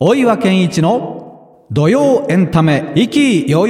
大岩健一の土曜エンタメ意気揚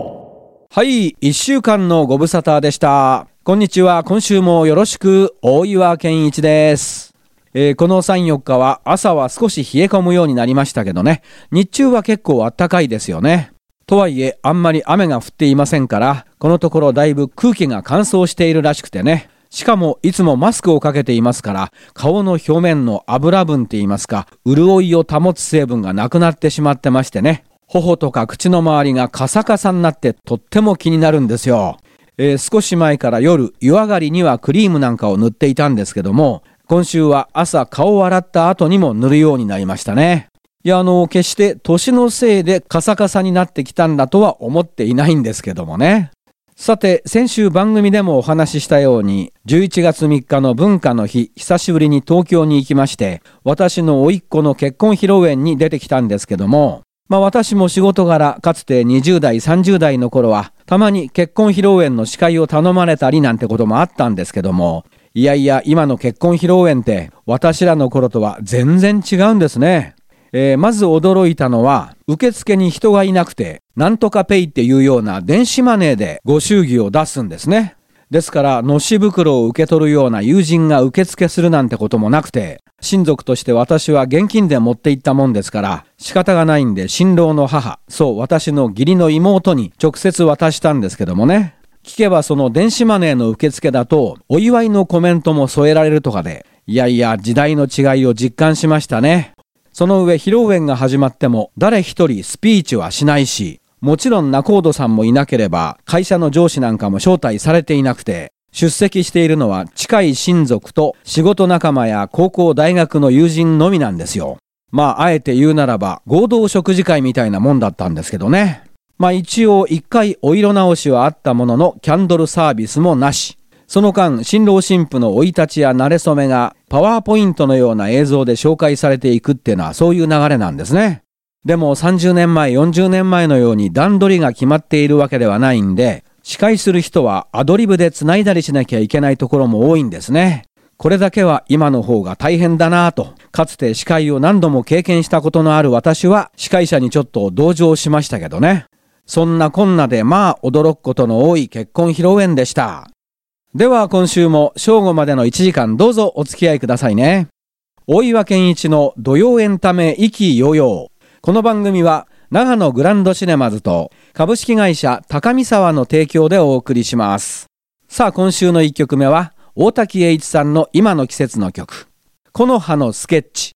々。 はい、1週間のご無沙汰でした。こんにちは。今週もよろしく。大岩健一です。この3、4日は朝は少し冷え込むようになりましたけどね、日中は結構暖かいですよね。とはいえあんまり雨が降っていませんから、このところだいぶ空気が乾燥しているらしくてね。しかもいつもマスクをかけていますから、顔の表面の油分って言いますか、潤いを保つ成分がなくなってしまってましてね、頬とか口の周りがカサカサになってとっても気になるんですよ。少し前から夜湯上がりにはクリームなんかを塗っていたんですけども、今週は朝顔を洗った後にも塗るようになりましたね。いや決して年のせいでカサカサになってきたんだとは思っていないんですけどもね。さて、先週番組でもお話ししたように、11月3日の文化の日、久しぶりに東京に行きまして、私の甥っ子の結婚披露宴に出てきたんですけども、私も仕事柄、かつて20代、30代の頃は、たまに結婚披露宴の司会を頼まれたりなんてこともあったんですけども、いやいや、今の結婚披露宴って、私らの頃とは全然違うんですね。まず驚いたのは、受付に人がいなくて、なんとかペイっていうような電子マネーでご祝儀を出すんですね。ですから、のし袋を受け取るような友人が受付するなんてこともなくて、親族として私は現金で持って行ったもんですから、仕方がないんで新郎の母、そう私の義理の妹に直接渡したんですけどもね。聞けばその電子マネーの受付だと、お祝いのコメントも添えられるとかで、いやいや時代の違いを実感しましたね。その上、披露宴が始まっても誰一人スピーチはしないし、もちろん仲人さんもいなければ会社の上司なんかも招待されていなくて、出席しているのは近い親族と仕事仲間や高校大学の友人のみなんですよ。あえて言うならば合同食事会みたいなもんだったんですけどね。一応一回お色直しはあったもののキャンドルサービスもなし。その間、新郎新婦の生い立ちや馴れ初めがパワーポイントのような映像で紹介されていくっていうのはそういう流れなんですね。でも30年前、40年前のように段取りが決まっているわけではないんで、司会する人はアドリブで繋いだりしなきゃいけないところも多いんですね。これだけは今の方が大変だなぁと、かつて司会を何度も経験したことのある私は司会者にちょっと同情しましたけどね。そんなこんなで驚くことの多い結婚披露宴でした。では今週も正午までの1時間どうぞお付き合いくださいね。大岩健一の土曜エンタメ意気揚々。この番組は長野グランドシネマズと株式会社高見沢の提供でお送りします。さあ今週の1曲目は大滝栄一さんの今の季節の曲、木の葉のスケッチ。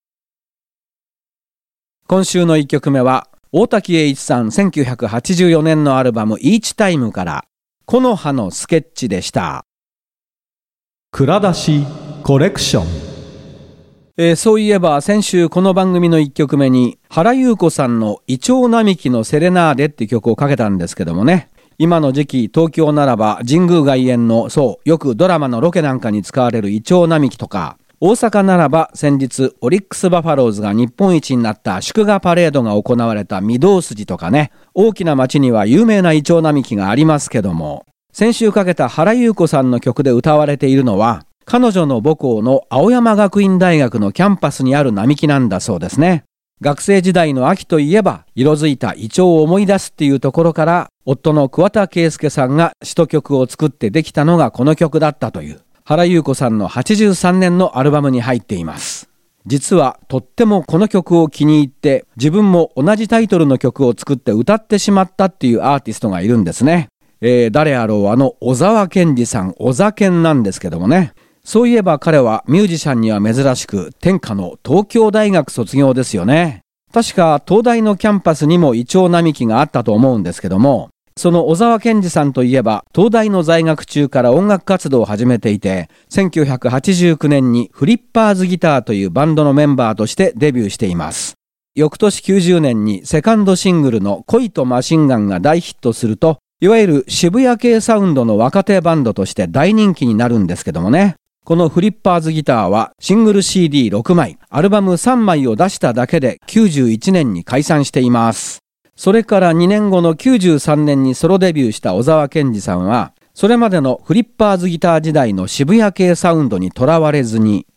今週の1曲目は大滝栄一さん1984年のアルバムイーチタイムから木の葉のスケッチでした。 蔵出しコレクション。 そういえば先週この番組の1曲目に原優子さんのイチョウ並木のセレナーデって曲をかけたんですけどもね、今の時期東京ならば神宮外苑のよくドラマのロケなんかに使われるイチョウ並木とか、大阪ならば先日オリックスバファローズが日本一になった祝賀パレードが行われた御堂筋とかね、大きな町には有名なイチョウ並木がありますけども、先週かけた原優子さんの曲で歌われているのは彼女の母校の青山学院大学のキャンパスにある並木なんだそうですね。学生時代の秋といえば色づいたイチョウを思い出すっていうところから、夫の桑田佳祐さんが詩と曲を作ってできたのがこの曲だったという原優子さんの83年のアルバムに入っています。実はとってもこの曲を気に入って自分も同じタイトルの曲を作って歌ってしまったっていうアーティストがいるんですね。誰あろう小沢健二さん、小沢健なんですけどもね。そういえば彼はミュージシャンには珍しく天下の東京大学卒業ですよね。確か東大のキャンパスにもイチョウ並木があったと思うんですけども、その小沢健二さんといえば東大の在学中から音楽活動を始めていて、1989年にフリッパーズギターというバンドのメンバーとしてデビューしています。翌年90年にセカンドシングルの恋とマシンガンが大ヒットすると、いわゆる渋谷系サウンドの若手バンドとして大人気になるんですけどもね。このフリッパーズギターはシングル CD6 枚、アルバム3枚を出しただけで91年に解散しています。それから2年後の93年にソロデビューした小沢健二さんは、それまでのフリッパーズギター時代の渋谷系サウンドにとらわれずに、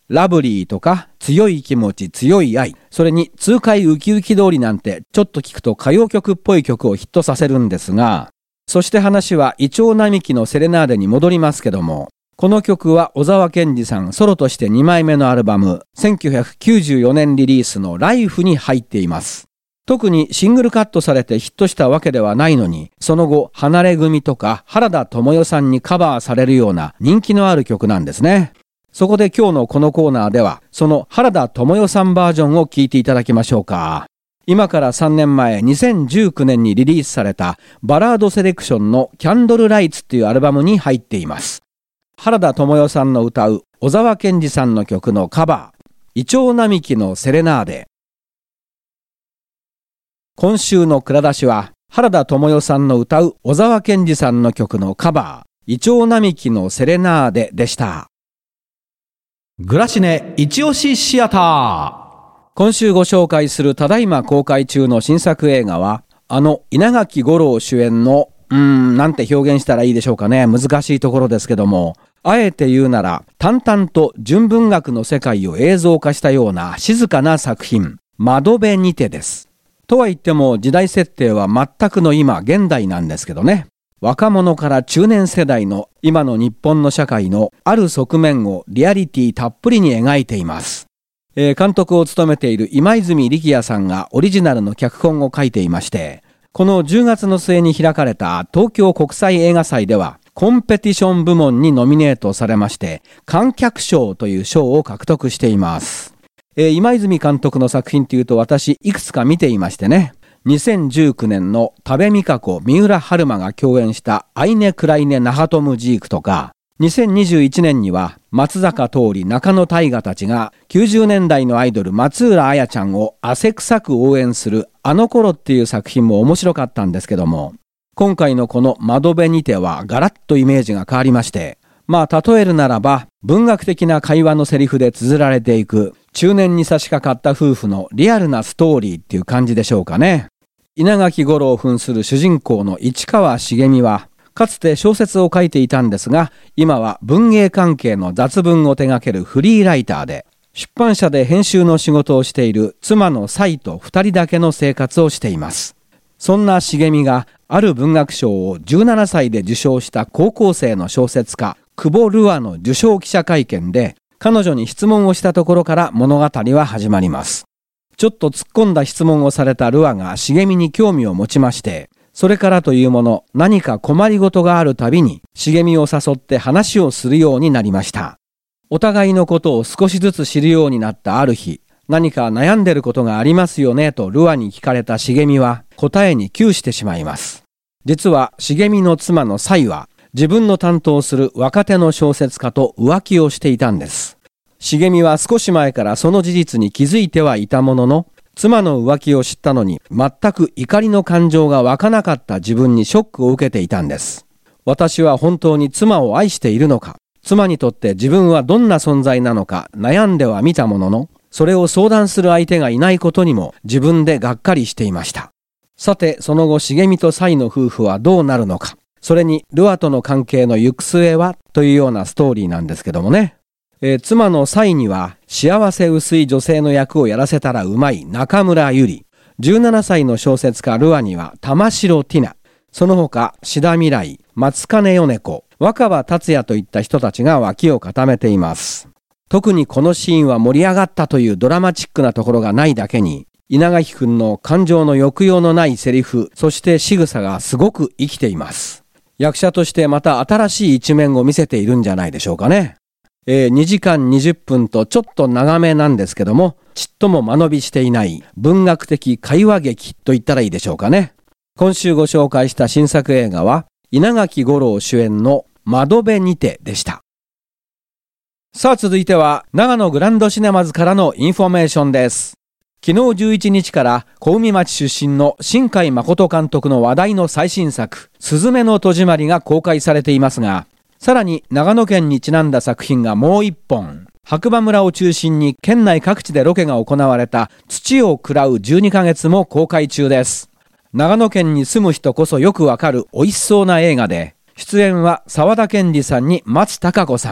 ラブリーとか強い気持ち強い愛、それに痛快ウキウキ通りなんてちょっと聞くと歌謡曲っぽい曲をヒットさせるんですが、そして話はイチョウ並木のセレナーデに戻りますけども、この曲は小沢健二さんソロとして2枚目のアルバム1994年リリースのライフに入っています。特にシングルカットされてヒットしたわけではないのに、その後離れ組とか原田知世さんにカバーされるような人気のある曲なんですね。そこで今日のこのコーナーではその原田知世さんバージョンを聴いていただきましょうか。今から3年前2019年にリリースされたバラードセレクションのキャンドルライツっていうアルバムに入っています。原田知世さんの歌う小沢健二さんの曲のカバー、イチョウ並木のセレナーデ。今週の蔵出しは原田知世さんの歌う小沢健二さんの曲のカバー、イチョウ並木のセレナーデでした。 グラシネ一押しシアター。 今週ご紹介するただいま公開中の新作映画は、稲垣吾郎主演のなんて表現したらいいでしょうかね。難しいところですけども、あえて言うなら淡々と純文学の世界を映像化したような静かな作品、窓辺にてです。とは言っても時代設定は全くの今現代なんですけどね。若者から中年世代の今の日本の社会のある側面をリアリティたっぷりに描いています。監督を務めている今泉力也さんがオリジナルの脚本を書いていまして、この10月の末に開かれた東京国際映画祭ではコンペティション部門にノミネートされまして、観客賞という賞を獲得しています。今泉監督の作品というと私いくつか見ていましてね。2019年の多部未華子、三浦春馬が共演したアイネ・クライネ・ナハトム・ジークとか、2021年には松坂桃李、中野大河たちが90年代のアイドル松浦綾ちゃんを汗臭く応援するあの頃っていう作品も面白かったんですけども、今回のこの窓辺にてはガラッとイメージが変わりまして、例えるならば文学的な会話のセリフで綴られていく中年に差し掛かった夫婦のリアルなストーリーっていう感じでしょうかね。稲垣吾郎を扮する主人公の市川茂美はかつて小説を書いていたんですが、今は文芸関係の雑文を手掛けるフリーライターで、出版社で編集の仕事をしている妻の妻と2人だけの生活をしています。そんな茂美がある文学賞を17歳で受賞した高校生の小説家久保ルアの受賞記者会見で彼女に質問をしたところから物語は始まります。ちょっと突っ込んだ質問をされたルアが茂美に興味を持ちまして、それからというもの何か困りごとがあるたびに茂美を誘って話をするようになりました。お互いのことを少しずつ知るようになったある日、何か悩んでることがありますよねとルアに聞かれた茂美は答えに窮してしまいます。実は茂美の妻の妻は自分の担当する若手の小説家と浮気をしていたんです。茂美は少し前からその事実に気づいてはいたものの、妻の浮気を知ったのに全く怒りの感情が湧かなかった自分にショックを受けていたんです。私は本当に妻を愛しているのか、妻にとって自分はどんな存在なのか悩んではみたものの、それを相談する相手がいないことにも自分でがっかりしていました。さてその後茂美と妻の夫婦はどうなるのか、それにルアとの関係の行く末はというようなストーリーなんですけどもね。妻の妻には幸せ薄い女性の役をやらせたらうまい中村ゆり、17歳の小説家ルアには玉城ティナ、その他志田未来、松金米子、若葉達也といった人たちが脇を固めています。特にこのシーンは盛り上がったというドラマチックなところがないだけに、稲垣くんの感情の抑揚のないセリフ、そして仕草がすごく生きています。役者としてまた新しい一面を見せているんじゃないでしょうかね。2時間20分とちょっと長めなんですけども、ちっとも間延びしていない文学的会話劇と言ったらいいでしょうかね。今週ご紹介した新作映画は稲垣吾郎主演の窓辺にてでした。さあ続いては長野グランドシネマズからのインフォメーションです。昨日11日から小海町出身の新海誠監督の話題の最新作すずめの戸締まりが公開されていますが、さらに長野県にちなんだ作品がもう一本、白馬村を中心に県内各地でロケが行われた土を喰らう12ヶ月も公開中です。長野県に住む人こそよくわかる美味しそうな映画で、出演は沢田研二さんに松たか子さん、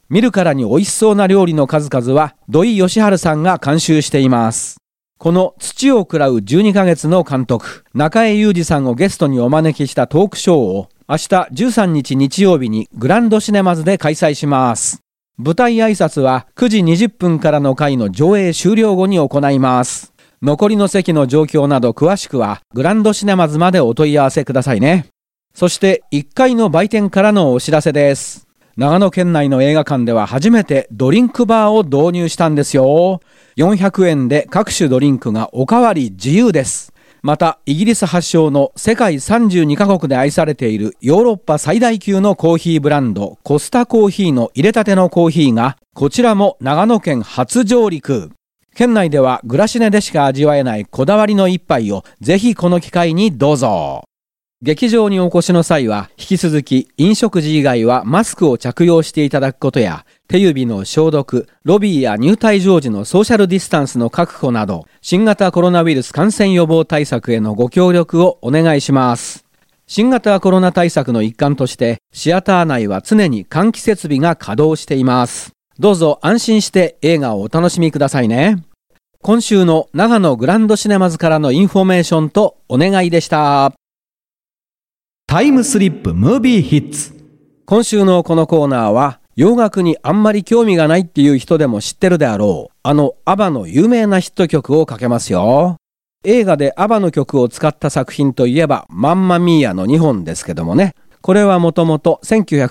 見るからに美味しそうな料理の数々は土井善晴さんが監修しています。この土を喰らう12ヶ月の監督、中江裕二さんをゲストにお招きしたトークショーを明日13日日曜日にグランドシネマズで開催します。舞台挨拶は9時20分からの回の上映終了後に行います。残りの席の状況など詳しくはグランドシネマズまでお問い合わせくださいね。そして1階の売店からのお知らせです。長野県内の映画館では初めてドリンクバーを導入したんですよ。400円で各種ドリンクがおかわり自由です。またイギリス発祥の世界32カ国で愛されているヨーロッパ最大級のコーヒーブランドコスタコーヒーの入れたてのコーヒーがこちらも長野県初上陸。県内ではグラシネでしか味わえないこだわりの一杯をぜひこの機会にどうぞ。劇場にお越しの際は引き続き飲食時以外はマスクを着用していただくことや手指の消毒、ロビーや入退場時のソーシャルディスタンスの確保など新型コロナウイルス感染予防対策へのご協力をお願いします。新型コロナ対策の一環としてシアター内は常に換気設備が稼働しています。どうぞ安心して映画をお楽しみくださいね。今週の長野グランドシネマズからのインフォメーションとお願いでした。 タイムスリップムービーヒッツ。 今週のこのコーナーは洋楽にあんまり興味がないっていう人でも知ってるであろうアバの有名なヒット曲をかけますよ。映画でアバの曲を使った作品といえばマンマミーアの2本ですけどもね。これはもともと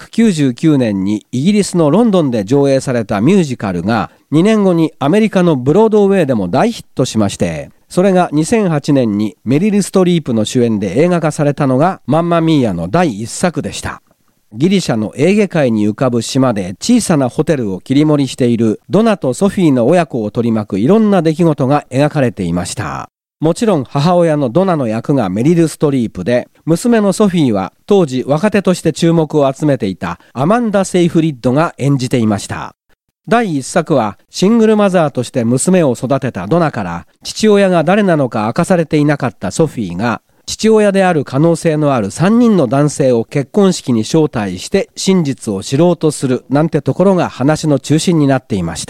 1999年にイギリスのロンドンで上映されたミュージカルが2年後にアメリカのブロードウェイでも大ヒットしまして、それが2008年にメリル・ストリープの主演で映画化されたのがマンマミーアの第一作でした。ギリシャのエーゲ海に浮かぶ島で小さなホテルを切り盛りしているドナとソフィーの親子を取り巻くいろんな出来事が描かれていました。もちろん母親のドナの役がメリル・ストリープで、娘のソフィーは当時若手として注目を集めていたアマンダ・セイフリッドが演じていました。第一作はシングルマザーとして娘を育てたドナから父親が誰なのか明かされていなかったソフィーが父親である可能性のある3人の男性を結婚式に招待して真実を知ろうとするなんてところが話の中心になっていました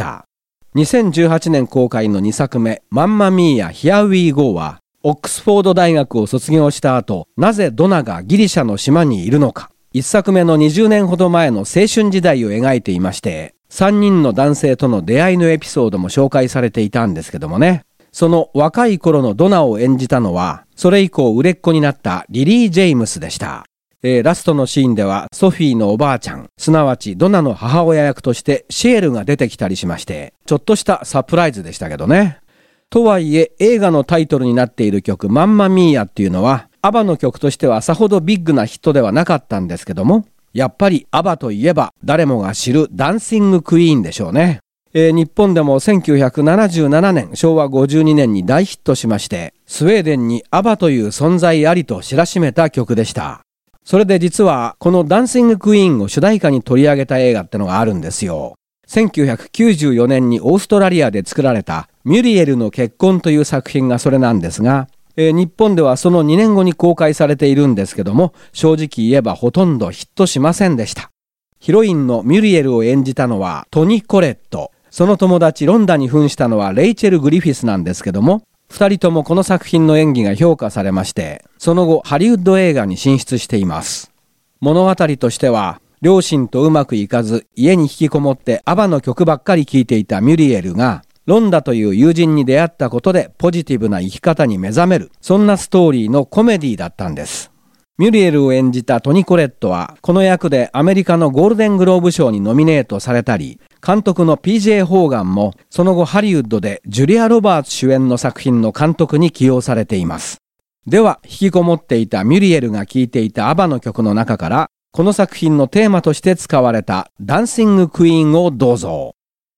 。2018年公開の2作目マンマミーア Here We Go はオックスフォード大学を卒業した後、なぜドナがギリシャの島にいるのか、1作目の20年ほど前の青春時代を描いていまして、3人の男性との出会いのエピソードも紹介されていたんですけどもね。その若い頃のドナを演じたのは、それ以降売れっ子になったリリー・ジェイムスでした。ラストのシーンではソフィーのおばあちゃん、すなわちドナの母親役としてシエルが出てきたりしまして、ちょっとしたサプライズでしたけどね。とはいえ映画のタイトルになっている曲マンマミーアっていうのはアバの曲としてはさほどビッグなヒットではなかったんですけども、やっぱりアバといえば誰もが知るダンシングクイーンでしょうね。日本でも1977年昭和52年に大ヒットしまして、スウェーデンにアバという存在ありと知らしめた曲でした。それで実はこのダンシングクイーンを主題歌に取り上げた映画ってのがあるんですよ。1994年にオーストラリアで作られたミュリエルの結婚という作品がそれなんですが、日本ではその2年後に公開されているんですけども、正直言えばほとんどヒットしませんでした。ヒロインのミュリエルを演じたのはトニ・コレット、その友達ロンダに扮したのはレイチェル・グリフィスなんですけども、2人ともこの作品の演技が評価されまして、その後ハリウッド映画に進出しています。物語としては、両親とうまくいかず家に引きこもってアバの曲ばっかり聴いていたミュリエルがロンダという友人に出会ったことでポジティブな生き方に目覚める、そんなストーリーのコメディだったんです。ミュリエルを演じたトニ・コレットはこの役でアメリカのゴールデングローブ賞にノミネートされたり、監督の PJ ホーガンもその後ハリウッドでジュリア・ロバーツ主演の作品の監督に起用されています。では引きこもっていたミュリエルが聴いていたアバの曲の中からこの作品のテーマとして使われたダンシングクイーンをどうぞ。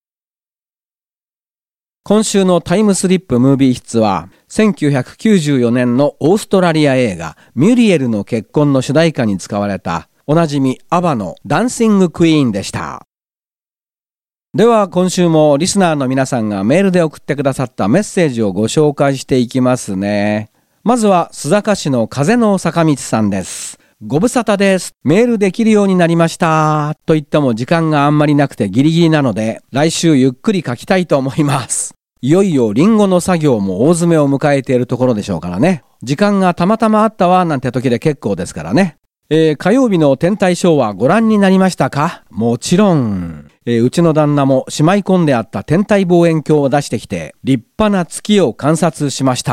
今週のタイムスリップムービーヒッツは1994年のオーストラリア映画ミュリエルの結婚の主題歌に使われたおなじみアバのダンシングクイーンでした。では今週もリスナーの皆さんがメールで送ってくださったメッセージをご紹介していきますね。まずは須坂市の風の坂道さんです。 ご無沙汰です。メールできるようになりました。と言っても時間があんまりなくてギリギリなので、来週ゆっくり書きたいと思います。いよいよリンゴの作業も大詰めを迎えているところでしょうからね。時間がたまたまあったわなんて時で結構ですからね。火曜日の天体ショーはご覧になりましたか？もちろん。うちの旦那もしまい込んであった天体望遠鏡を出してきて、立派な月を観察しました。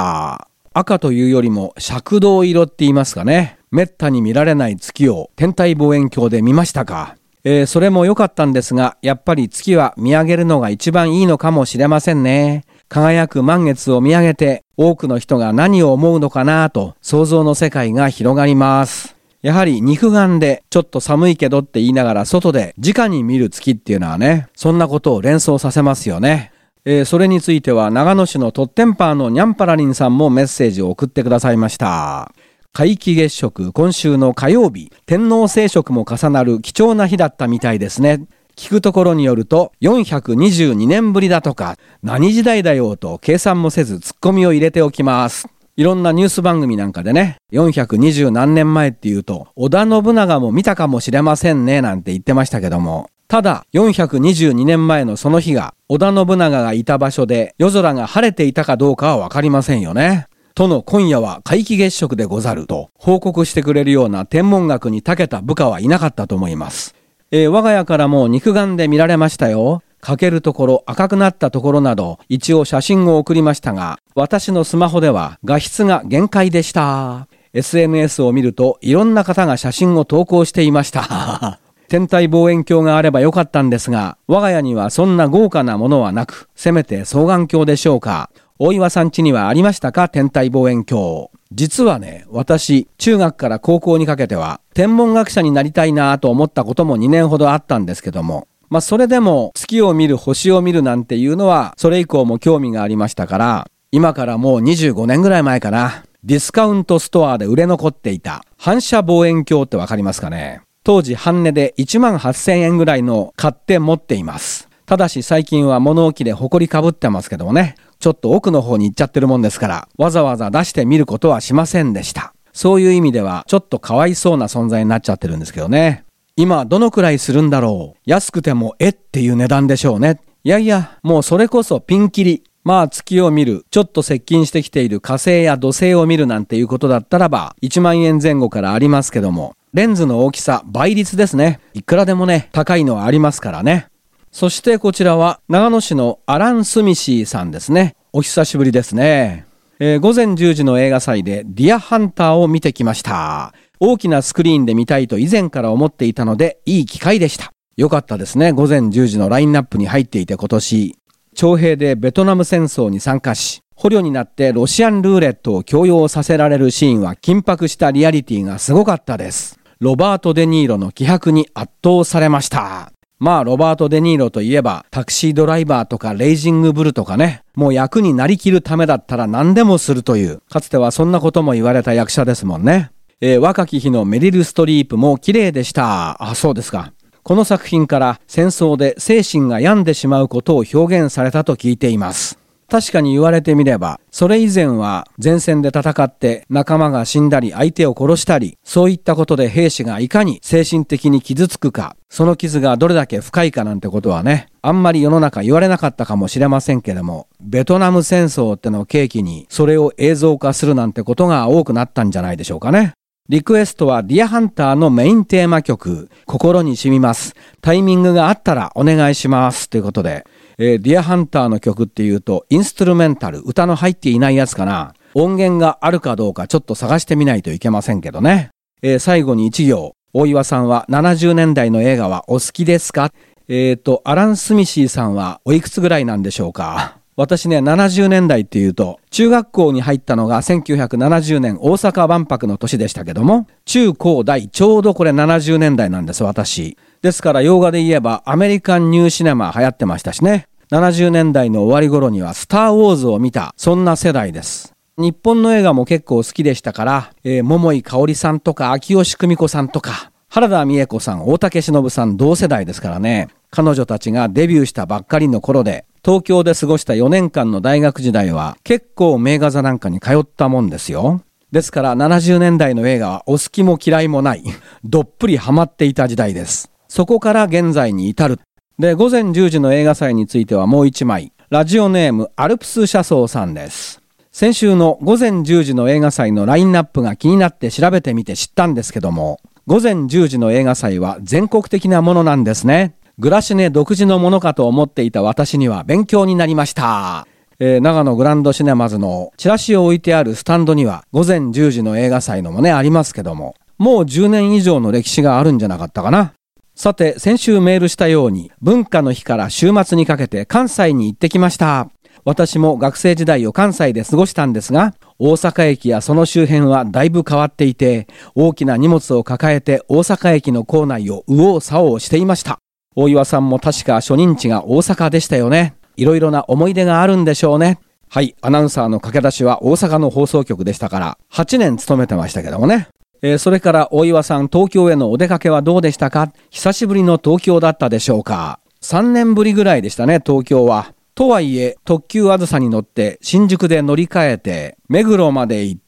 赤というよりも赤銅色って言いますかね。めったに見られない月を天体望遠鏡で見ましたか？それも良かったんですが、やっぱり月は見上げるのが一番いいのかもしれませんね。輝く満月を見上げて、多くの人が何を思うのかなと想像の世界が広がります。やはり肉眼でちょっと寒いけどって言いながら外で直に見る月っていうのはね、そんなことを連想させますよね。それについては長野市のトッテンパーのニャンパラリンさんもメッセージを送ってくださいました。皆既月食、今週の火曜日、天王星食も重なる貴重な日だったみたいですね。聞くところによると422年ぶりだとか、何時代だよと計算もせずツッコミを入れておきます。いろんなニュース番組なんかでね、420何年前っていうと、織田信長も見たかもしれませんねなんて言ってましたけども、ただ422年前のその日が織田信長がいた場所で夜空が晴れていたかどうかはわかりませんよね。との今夜は皆既月食でござると報告してくれるような天文学に長けた部下はいなかったと思います。我が家からも肉眼で見られましたよ。欠けるところ、赤くなったところなど、一応写真を送りましたが、私のスマホでは画質が限界でした。SNS を見ると、いろんな方が写真を投稿していました。天体望遠鏡があればよかったんですが、我が家にはそんな豪華なものはなく、せめて双眼鏡でしょうか。大岩さん家にはありましたか？天体望遠鏡。実はね、私、中学から高校にかけては、天文学者になりたいなと思ったことも2年ほどあったんですけども、それでも月を見る、星を見るなんていうのはそれ以降も興味がありましたから、今からもう25年ぐらい前かな、ディスカウントストアで売れ残っていた反射望遠鏡ってわかりますかね。当時半値で18,000円ぐらいの買って持っています。ただし最近は物置で埃かぶってますけどもね、ちょっと奥の方に行っちゃってるもんですからわざわざ出してみることはしませんでした。そういう意味ではちょっとかわいそうな存在になっちゃってるんですけどね。今どのくらいするんだろう。安くてもっていう値段でしょうね。いやいや、もうそれこそピンキリ。月を見る、ちょっと接近してきている火星や土星を見るなんていうことだったらば1万円前後からありますけども、レンズの大きさ倍率ですね。いくらでもね、高いのはありますからね。そしてこちらは長野市のアラン・スミシーさんですね。お久しぶりですね。午前10時の映画祭でディアハンターを見てきました。大きなスクリーンで見たいと以前から思っていたのでいい機会でした。よかったですね。午前10時のラインナップに入っていて今年、徴兵でベトナム戦争に参加し、捕虜になってロシアンルーレットを強要させられるシーンは緊迫したリアリティがすごかったです。ロバート・デ・ニーロの気迫に圧倒されました。ロバート・デ・ニーロといえばタクシードライバーとかレイジングブルとかね、もう役になりきるためだったら何でもするという、かつてはそんなことも言われた役者ですもんね。若き日のメリル・ストリープも綺麗でした。そうですか。この作品から戦争で精神が病んでしまうことを表現されたと聞いています。確かに言われてみれば、それ以前は前線で戦って仲間が死んだり相手を殺したり、そういったことで兵士がいかに精神的に傷つくか、その傷がどれだけ深いかなんてことはね、あんまり世の中言われなかったかもしれませんけども、ベトナム戦争ってのを契機にそれを映像化するなんてことが多くなったんじゃないでしょうかね。リクエストはディアハンターのメインテーマ曲、心に染みます。タイミングがあったらお願いしますということで、ディアハンターの曲っていうとインストゥルメンタル、歌の入っていないやつかな。音源があるかどうかちょっと探してみないといけませんけどね。最後に一行、大岩さんは70年代の映画はお好きですか？アラン・スミシーさんはおいくつぐらいなんでしょうか？私ね、70年代っていうと、中学校に入ったのが1970年大阪万博の年でしたけども、中高大ちょうどこれ70年代なんです、私。ですから洋画で言えばアメリカンニューシネマ流行ってましたしね。70年代の終わり頃にはスター・ウォーズを見た、そんな世代です。日本の映画も結構好きでしたから、桃井かおりさんとか秋吉久美子さんとか、原田美恵子さん、大竹しのぶさん同世代ですからね。彼女たちがデビューしたばっかりの頃で、東京で過ごした4年間の大学時代は結構名画座なんかに通ったもんですよ。 ですから70年代の映画はお好きも嫌いもないどっぷりハマっていた時代です。そこから現在に至る。で、午前10時の映画祭についてはもう一枚。ラジオネームアルプス車窓さんです。先週の午前10時の映画祭のラインナップが気になって調べてみて知ったんですけども、午前10時の映画祭は全国的なものなんですね。グラシネ独自のものかと思っていた私には勉強になりました。長野グランドシネマズのチラシを置いてあるスタンドには午前10時の映画祭のもねありますけども、もう10年以上の歴史があるんじゃなかったかな。さて、先週メールしたように文化の日から週末にかけて関西に行ってきました。私も学生時代を関西で過ごしたんですが、大阪駅やその周辺はだいぶ変わっていて、大きな荷物を抱えて大阪駅の構内を右往左往していました。大岩さんも確か初任地が大阪でしたよね。いろいろな思い出があるんでしょうね。はい、アナウンサーの駆け出しは大阪の放送局でしたから8年勤めてましたけどもね。それから大岩さん、東京へのお出かけはどうでしたか？久しぶりの東京だったでしょうか？3年ぶりぐらいでしたね、東京は。とはいえ、特急あずさに乗って新宿で乗り換えて、目黒まで行って、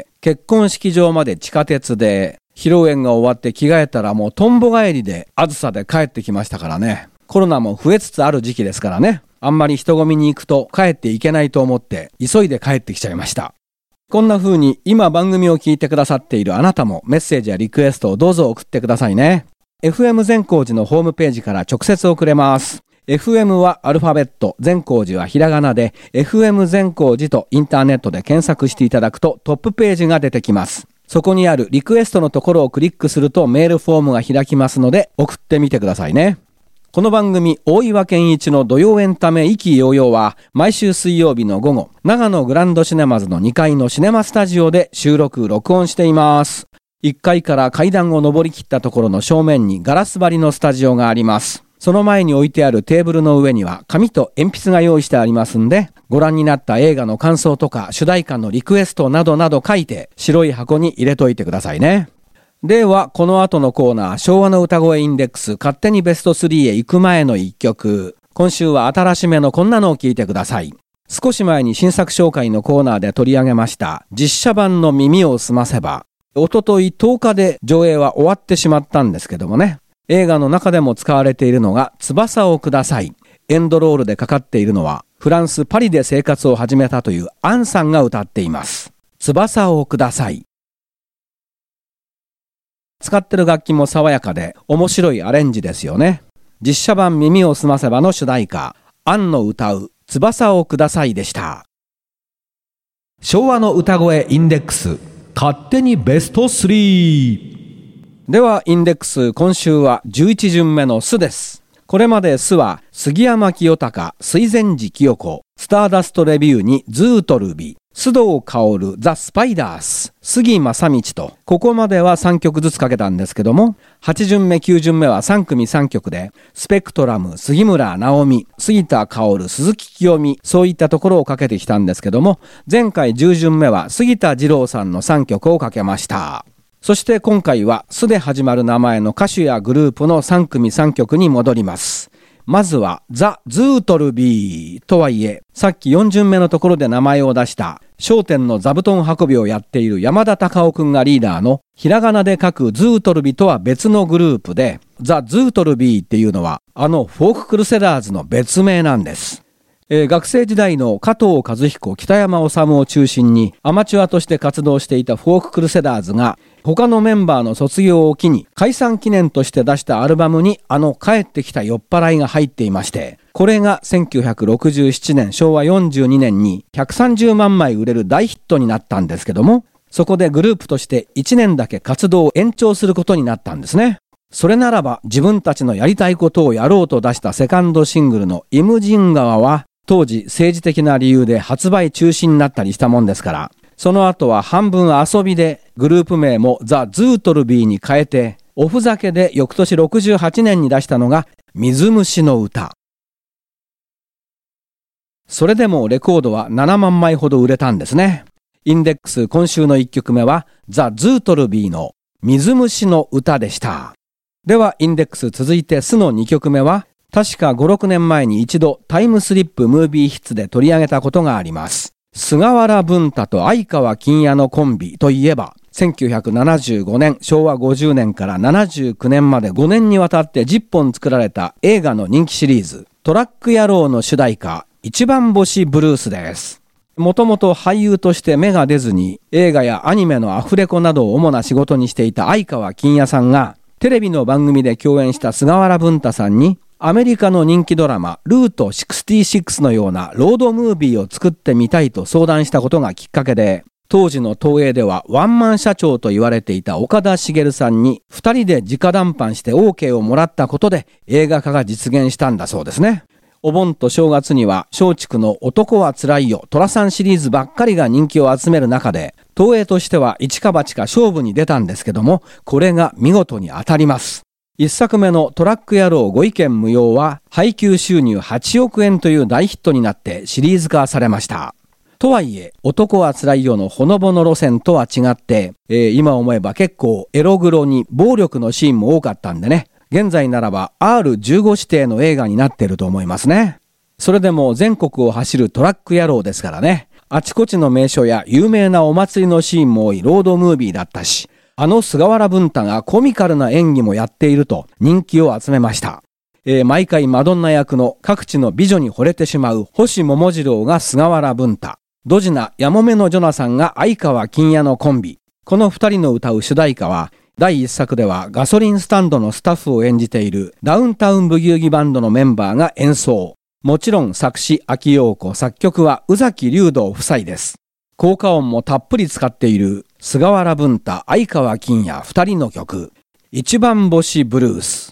結婚式場まで地下鉄で、披露宴が終わって着替えたらもうとんぼ帰りであずさで帰ってきましたからね。コロナも増えつつある時期ですからね。あんまり人混みに行くと帰っていけないと思って急いで帰ってきちゃいました。こんな風に今番組を聞いてくださっているあなたもメッセージやリクエストをどうぞ送ってくださいね。FM 善光寺のホームページから直接送れます。FM はアルファベット、善光寺はひらがなで FM 善光寺とインターネットで検索していただくとトップページが出てきます。そこにあるリクエストのところをクリックするとメールフォームが開きますので送ってみてくださいね。この番組大岩健一の土曜エンタメ意気揚々は毎週水曜日の午後、長野グランドシネマズの2階のシネマスタジオで収録録音しています。1階から階段を上り切ったところの正面にガラス張りのスタジオがあります。その前に置いてあるテーブルの上には紙と鉛筆が用意してありますんで、ご覧になった映画の感想とか主題歌のリクエストなどなど書いて白い箱に入れといてくださいね。ではこの後のコーナー、昭和の歌声インデックス勝手にベスト3へ行く前の一曲。今週は新しめのこんなのを聞いてください。少し前に新作紹介のコーナーで取り上げました実写版の耳をすませば、おととい10日で上映は終わってしまったんですけどもね。映画の中でも使われているのが翼をください。エンドロールでかかっているのはフランスパリで生活を始めたというアンさんが歌っています。翼をください。使ってる楽器も爽やかで面白いアレンジですよね。実写版耳をすませばの主題歌、アンの歌う翼をくださいでした。 昭和の歌声インデックス勝手にベスト3。 ではインデックス、今週は11巡目のスです。これまでスは杉山清隆、水前寺清子、スターダストレビューにズートルビ、須藤薫、ザ・スパイダース、杉正道と、ここまでは3曲ずつかけたんですけども、8巡目9巡目は3組3曲で、スペクトラム、杉村直美、杉田薫、鈴木清美、そういったところをかけてきたんですけども、前回10巡目は杉田二郎さんの3曲をかけました。そして今回はスで始まる名前の歌手やグループの3組3曲に戻ります。まずはザ・ズートルビーとはいえ、さっき4巡目のところで名前を出した笑点の座布団運びをやっている山田隆夫くんがリーダーのひらがなで書くズートルビとは別のグループで、ザ・ズートルビーっていうのはフォーククルセダーズの別名なんです。学生時代の加藤和彦、北山治を中心にアマチュアとして活動していたフォーククルセダーズが他のメンバーの卒業を機に解散記念として出したアルバムに帰ってきた酔っ払いが入っていまして、これが1967年昭和42年に130万枚売れる大ヒットになったんですけども、そこでグループとして1年だけ活動を延長することになったんですね。それならば自分たちのやりたいことをやろうと出したセカンドシングルのイムジン川は当時政治的な理由で発売中止になったりしたもんですから、その後は半分遊びでグループ名もザ・ズートルビーに変えて、おふざけで翌年68年に出したのが水虫の歌。それでもレコードは7万枚ほど売れたんですね。インデックス今週の1曲目はザ・ズートルビーの水虫の歌でした。ではインデックス続いてスの2曲目は、確か5、6年前に一度タイムスリップムービーヒッツで取り上げたことがあります。 菅原文太と相川金也のコンビといえば、1975年、昭和50年から79年まで5年にわたって10本作られた映画の人気シリーズ、トラック野郎の主題歌、一番星ブルースです。もともと俳優として芽が出ずに、映画やアニメのアフレコなどを主な仕事にしていた相川金也さんが、テレビの番組で共演した菅原文太さんに、アメリカの人気ドラマ、ルート66のようなロードムービーを作ってみたいと相談したことがきっかけで、当時の東映ではワンマン社長と言われていた岡田茂さんに2人で直談判して OK をもらったことで映画化が実現したんだそうですね。お盆と正月には松竹の男はつらいよ、寅さんシリーズばっかりが人気を集める中で、東映としては一か八か勝負に出たんですけども、これが見事に当たります。一作目のトラック野郎ご意見無用は配給収入8億円という大ヒットになってシリーズ化されました。とはいえ、男はつらいよのほのぼの路線とは違って、今思えば結構エログロに暴力のシーンも多かったんでね、現在ならば R15 指定の映画になっていると思いますね。それでも全国を走るトラック野郎ですからね、あちこちの名所や有名なお祭りのシーンも多いロードムービーだったし、菅原文太がコミカルな演技もやっていると人気を集めました。毎回マドンナ役の各地の美女に惚れてしまう星桃次郎が菅原文太、ドジなやもめのジョナさんが相川金也のコンビ。この二人の歌う主題歌は、第一作ではガソリンスタンドのスタッフを演じているダウンタウンブギウギバンドのメンバーが演奏。もちろん作詞秋陽子、作曲は宇崎竜童夫妻です。効果音もたっぷり使っている菅原文太、相川金也二人の曲、一番星ブルース。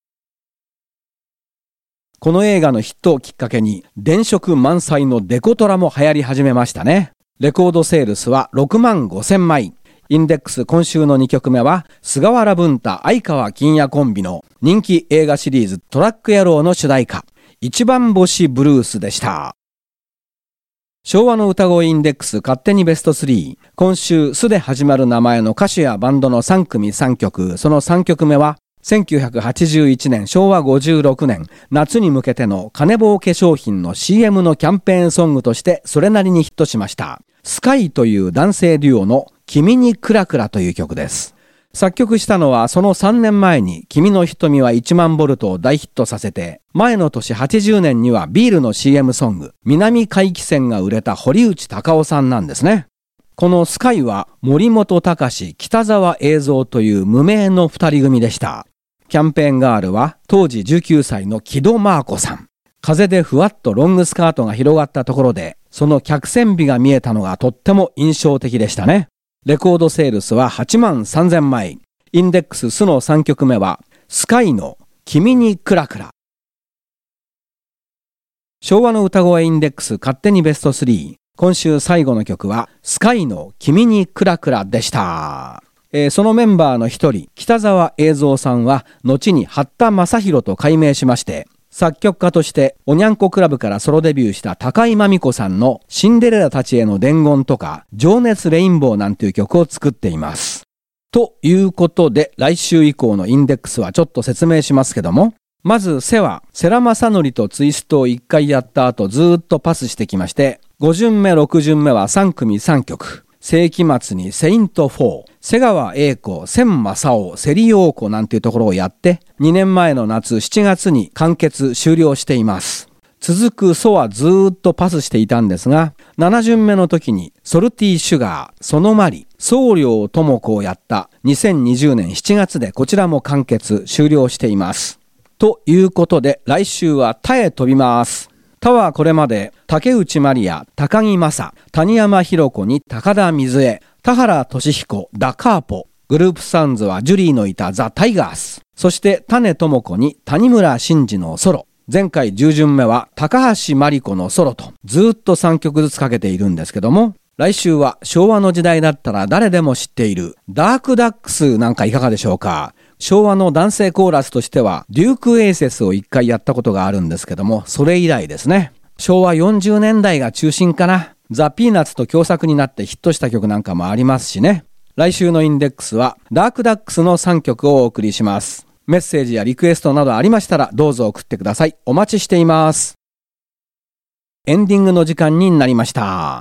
この映画のヒットをきっかけに、電飾満載のデコトラも流行り始めましたね。レコードセールスは6万5千枚。インデックス今週の2曲目は、菅原文太、相川金也コンビの人気映画シリーズトラック野郎の主題歌、一番星ブルースでした。昭和の歌声インデックス勝手にベスト3。今週、すで始まる名前の歌手やバンドの3組3曲、その3曲目は、1981年昭和56年夏に向けての金棒化粧品の CM のキャンペーンソングとしてそれなりにヒットしました。スカイという男性デュオの君にクラクラという曲です。作曲したのはその3年前に君の瞳は1万ボルトを大ヒットさせて、前の年80年にはビールの CM ソング南海汽船が売れた堀内孝雄さんなんですね。このスカイは森本隆、北沢映像という無名の二人組でした。キャンペーンガールは当時19歳の木戸真子さん。風でふわっとロングスカートが広がったところで、その客船美が見えたのがとっても印象的でしたね。レコードセールスは8万3000枚。インデックススの3曲目は、スカイの君にクラクラ。昭和の歌声インデックス勝手にベスト3。今週最後の曲はスカイの君にクラクラでした。そのメンバーの一人、北沢映像さんは後に八田正宏と改名しまして、作曲家としておにゃんこクラブからソロデビューした高井真美子さんのシンデレラたちへの伝言とか情熱レインボーなんていう曲を作っています。ということで来週以降のインデックスはちょっと説明しますけども、まずセは世良正則とツイストを1回やった後ずっとパスしてきまして、5巡目6巡目は3組3曲、世紀末にセイント4、瀬川栄子、千正夫、セリ陽子なんていうところをやって2年前の夏7月に完結終了しています。続くソはずっとパスしていたんですが、7巡目の時にソルティーシュガー、ソノマリ、宗良智子をやった2020年7月でこちらも完結終了しています。ということで来週は他へ飛びます。他はこれまで竹内まりや、高木正、谷山博子に高田水江、田原俊彦、ダカーポ、グループサウンズはジュリーのいたザ・タイガース、そして種智子に谷村新司のソロ、前回10巡目は高橋真理子のソロとずっと3曲ずつかけているんですけども、来週は昭和の時代だったら誰でも知っているダークダックスなんかいかがでしょうか。昭和の男性コーラスとしてはデュークエイセスを1回やったことがあるんですけども、それ以来ですね。昭和40年代が中心かな。ザ・ピーナッツと共作になってヒットした曲なんかもありますしね。来週のインデックスはダークダックスの3曲をお送りします。メッセージやリクエストなどありましたらどうぞ送ってください。お待ちしています。エンディングの時間になりました。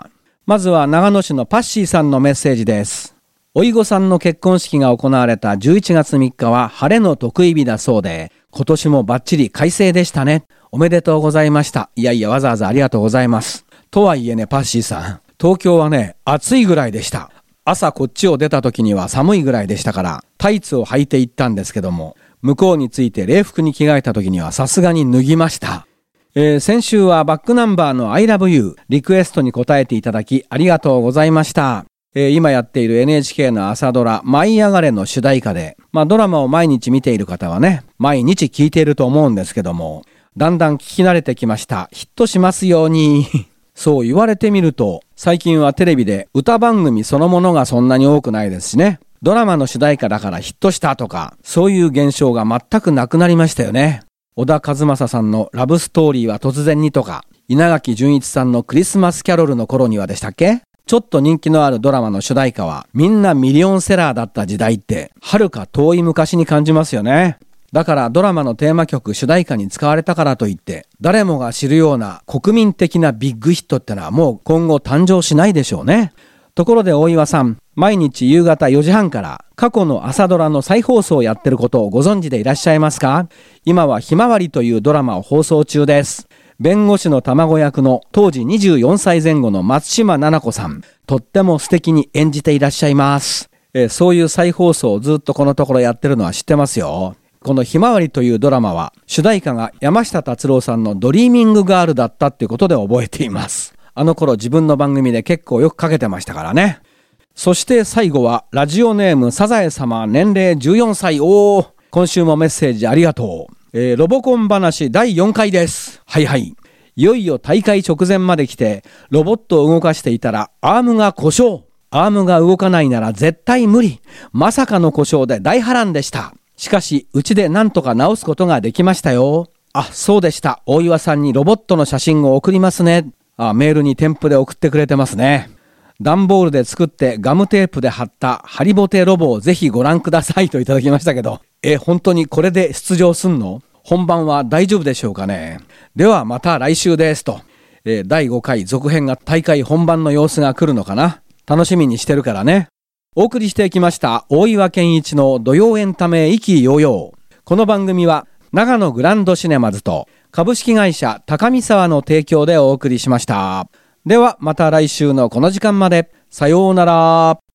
まずは長野市のパッシーさんのメッセージです。おいごさんの結婚式が行われた11月3日は晴れの得意日だそうで、今年もバッチリ快晴でしたね。おめでとうございました。いやいや、わざわざありがとうございます。とはいえね、パッシーさん、東京はね、暑いぐらいでした。朝こっちを出た時には寒いぐらいでしたから、タイツを履いて行ったんですけども、向こうに着いて礼服に着替えた時にはさすがに脱ぎました。先週はバックナンバーの I love you リクエストに答えていただきありがとうございました。今やっている NHK の朝ドラ舞い上がれの主題歌で、ドラマを毎日見ている方はね、毎日聞いていると思うんですけども、だんだん聞き慣れてきました。ヒットしますように。そう言われてみると、最近はテレビで歌番組そのものがそんなに多くないですしね。ドラマの主題歌だからヒットしたとか、そういう現象が全くなくなりましたよね。小田和正さんのラブストーリーは突然にとか、稲垣潤一さんのクリスマスキャロルの頃にはでしたっけ？ちょっと人気のあるドラマの主題歌はみんなミリオンセラーだった時代って遥か遠い昔に感じますよね。だからドラマのテーマ曲主題歌に使われたからといって誰もが知るような国民的なビッグヒットってのはもう今後誕生しないでしょうね。ところで大岩さん、毎日夕方4時半から過去の朝ドラの再放送をやってることをご存知でいらっしゃいますか？今はひまわりというドラマを放送中です。弁護士の卵役の当時24歳前後の松島菜々子さん、とっても素敵に演じていらっしゃいます。そういう再放送をずっとこのところやってるのは知ってますよ。このひまわりというドラマは主題歌が山下達郎さんのドリーミングガールだったっていうことで覚えています。あの頃自分の番組で結構よくかけてましたからね。そして最後はラジオネームサザエ様、年齢14歳。今週もメッセージありがとう。ロボコン話第4回です。はいはい。いよいよ大会直前まで来てロボットを動かしていたらアームが故障。アームが動かないなら絶対無理。まさかの故障で大波乱でした。しかしうちでなんとか直すことができましたよ。あ、そうでした。大岩さんにロボットの写真を送りますね。メールに添付で送ってくれてますね。段ボールで作ってガムテープで貼ったハリボテロボをぜひご覧くださいといただきましたけど、本当にこれで出場すんの？本番は大丈夫でしょうかね。ではまた来週ですと。第5回続編が大会本番の様子が来るのかな。楽しみにしてるからね。お送りしてきました大岩健一の土曜エンタメ意気揚々。この番組は長野グランドシネマズと株式会社高見沢の提供でお送りしました。ではまた来週のこの時間まで。さようなら。